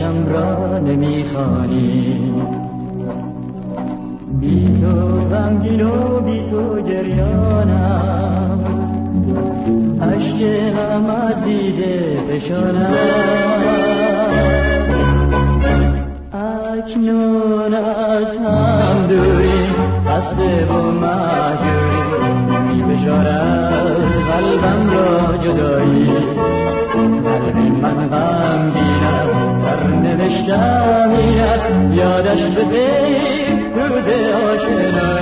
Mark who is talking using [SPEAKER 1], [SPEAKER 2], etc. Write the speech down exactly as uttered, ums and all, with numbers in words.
[SPEAKER 1] عشقم را نمیخوانی، بی تو غمگین و بی تو گریانم، عشق غم از دیده فشانم. اکنون از هم دوری، خسته و مهجوری، می‌فشارد قلبم را جدایی. قلب من غمگین است، سرنوشتم این است، یادش بده روز آشنایی.